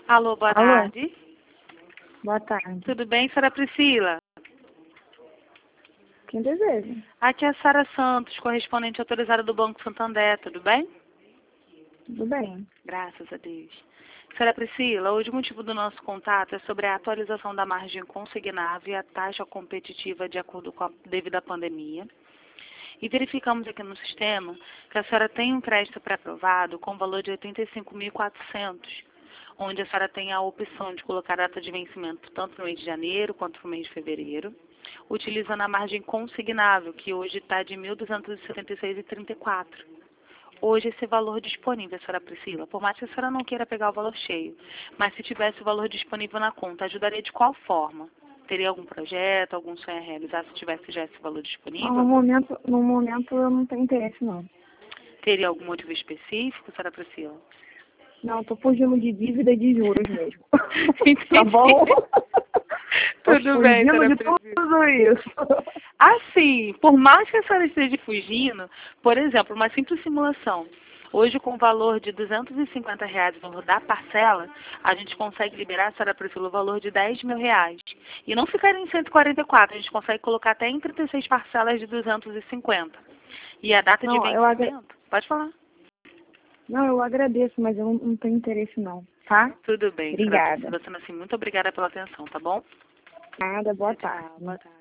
Alô, boa Alô? tarde. Boa tarde. Tudo bem, senhora Priscila? Quem deseja? Aqui é a Sara Santos, correspondente autorizada do Banco Santander, tudo bem? Tudo bem. Graças a Deus. Senhora Priscila, hoje o motivo do nosso contato é sobre a atualização da margem consignável e a taxa competitiva de acordo com a devida pandemia. E verificamos aqui no sistema que a senhora tem um crédito pré-aprovado com valor de R$ 85.400, onde a senhora tem a opção de colocar a data de vencimento tanto no mês de janeiro quanto no mês de fevereiro, utilizando a margem consignável, que hoje está de R$ 1.276,34. Hoje esse valor disponível, senhora Priscila, por mais que a senhora não queira pegar o valor cheio, mas se tivesse o valor disponível na conta, ajudaria de qual forma? Teria algum projeto, algum sonho a realizar se tivesse já esse valor disponível? No momento eu não tenho interesse, não. Teria algum motivo específico, senhora Priscila? Não, tô fugindo de dívida e de juros mesmo. Entendi. Tá bom? Tudo bem, fugindo senhora de Priscila. tudo isso. Assim, por mais que a senhora esteja fugindo, por exemplo, uma simples simulação. Hoje, com o valor de R$ 250, o valor da parcela, a gente consegue liberar, senhora Priscila, o valor de R$ 10.000. E não ficaria em 144, a gente consegue colocar até em 36 parcelas de 250. E a data de Não, vencimento, pode falar. Não, eu agradeço, mas eu não tenho interesse, não. Tá? Tudo bem, senhora Obrigada. Priscila, sendo assim, muito obrigada pela atenção, tá bom? Nada, boa Tchau, tarde. boa tarde.